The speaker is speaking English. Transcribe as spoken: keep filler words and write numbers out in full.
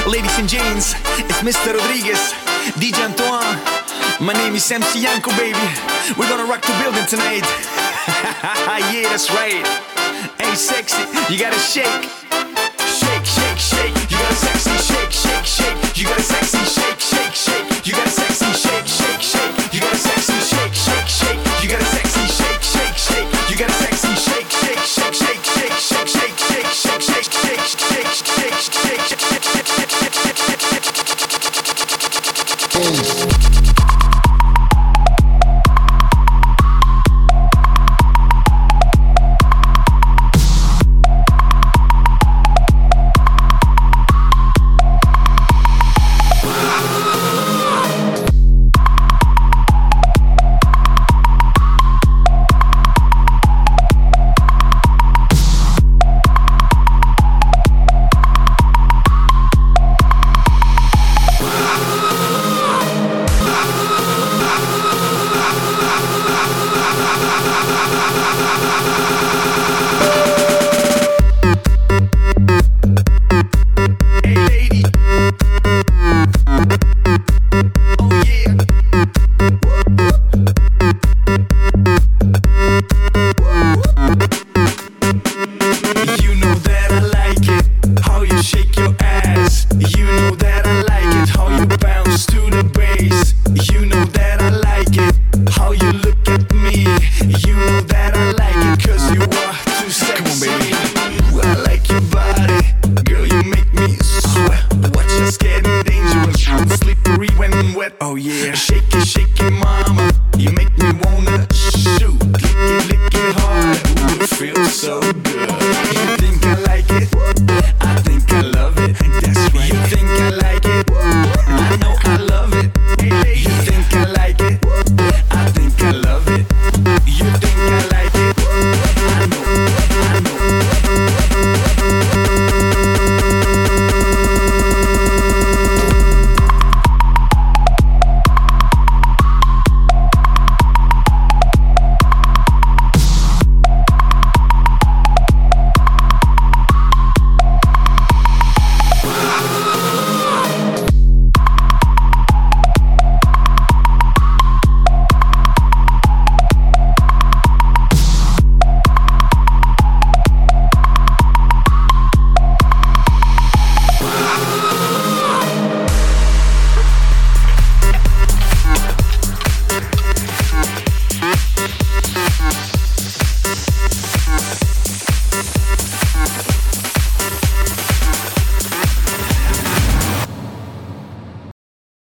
Ladies and gents, it's Mister Rodriguez, D J Antoine. My name is M C Yanko, baby. We're gonna rock the building tonight. Yeah, that's right. Hey, sexy, you gotta shake. Shake, shake, shake. You gotta sexy shake, shake, shake. You gotta sexy shake.